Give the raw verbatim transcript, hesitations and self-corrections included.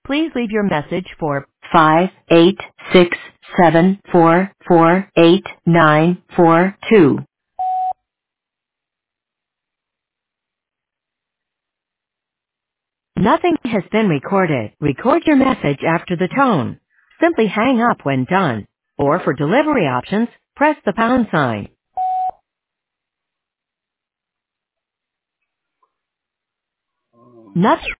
Please leave your message for five eight six seven four four eight nine four two. Nothing has been recorded. Record your message after the tone. Simply hang up when done. Or for delivery options, press the pound sign. Nuts